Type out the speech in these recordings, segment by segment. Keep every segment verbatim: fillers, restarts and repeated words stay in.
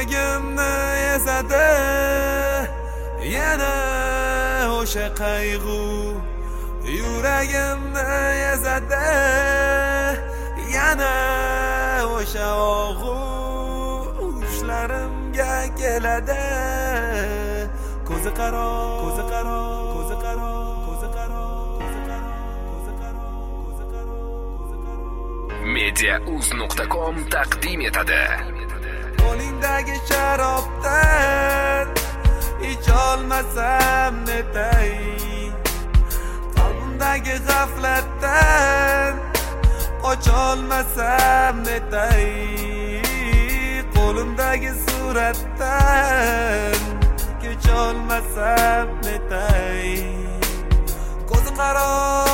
yuragimni ezadi yana o'sha qayg'u, yuragimni ezadi yana o'sha og'u, ushlarimga keladi ko'zi qaro, ko'zi qaro, ko'zi qaro, ko'zi qaro, ko'zi qaro, ko'zi qaro, ko'zi qaro, ko'zi qaro. Mediauz nuqta com taqdim etadi. Qo'lingdagi sharobdan icholmasam netay, qalbimdagi g'aflatdan qocholmasam netay, qo'limdagi suratdan kecholmasam netay. Ko'zi qaro,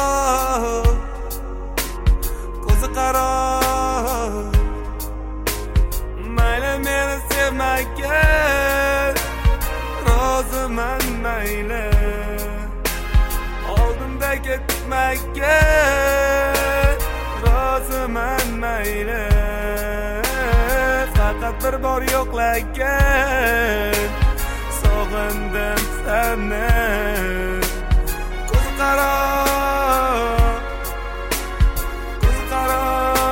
ko'zi qaro, mayli meni sevmagan, roziman mayli oldimda ketmagan, roziman mayli faqat bir bor yo'qlagan, sog'indim seni. Ko'zi qaro, ko'zi qaro,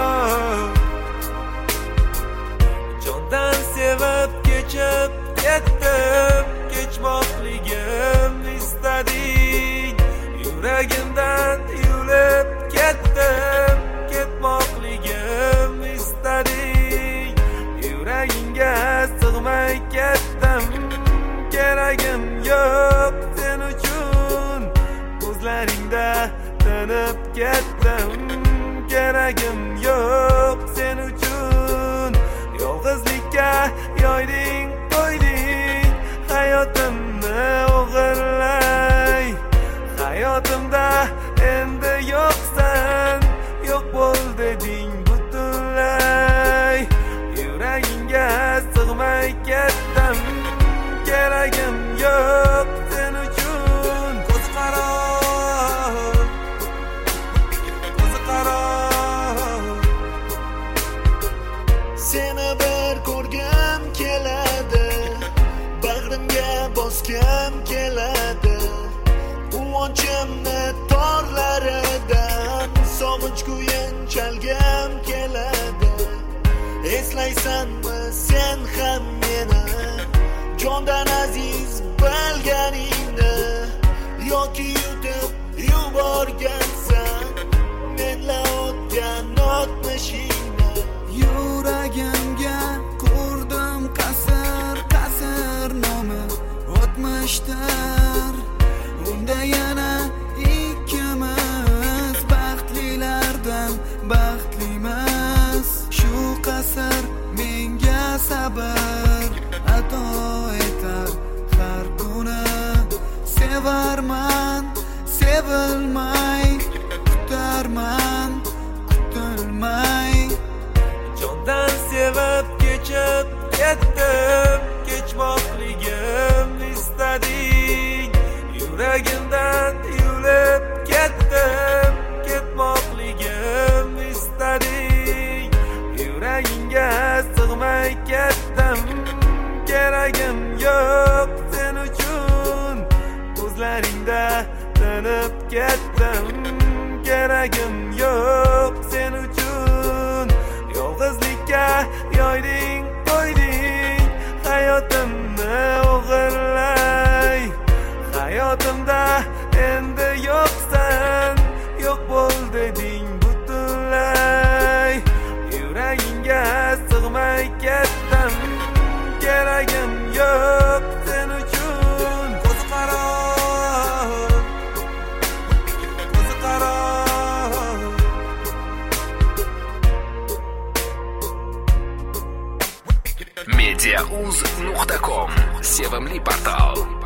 jondan sevib kechib ketdim, kechmoqligim istading, yuragimdan yulib ketdim, ketmoqligim istading, yuragingga sig'may ketdim, keragim yo'q sen uchun, ko'zlaringda tinib ketdim, keragim yo'q sen uchun, yolg'izlikka yoyding qo'yding hayotimni o'g'irlay, hayotimda endi yo'qsan, yo'q bo'l deding butunlay, yuragingga sig'may ketdim, keragim yo'q sen uchun. Ko'zi qaro, ko'zi qaro, seni bir ko'rgim keladi, bag'rimga bosgim keladi, quvonchimni torlaridan sog'inch kuyin chalgim keladi. Eslaysanmi sen ham meni, jondan aziz bilganingni, yoki yutib yuborgansan menla o'tgan o'tmishingni. Yuragimga qurdim qasr, qasr nomi o'tmishdir, unda yana ikkimiz baxtlilardan baxtlimiz. Shu qasr menga sabr ato etar har kuni, sevarman sevilmay, kutarman kutilmay, jondan sevib kechib ketdim, kechmoqligim istading, yuragimdan yulib ketdim, ketmoqligim istading, yuragingga sig'may ketdim, keragim yo'q sen uchun, ko'zlaringda tinib ketdim, keragim yo'q sen uchun, yolg'izlikka yoyding qo'yding hayotimni o'g'irlay, hayotimda endi yo'qsan, yo'q bo'l deding butunlay, yuragingga sig'may ketdim, keragim yo'q sen uchun. Ko'zi qaro, ko'zi qaro, mediauz nuqta com sevimli portal.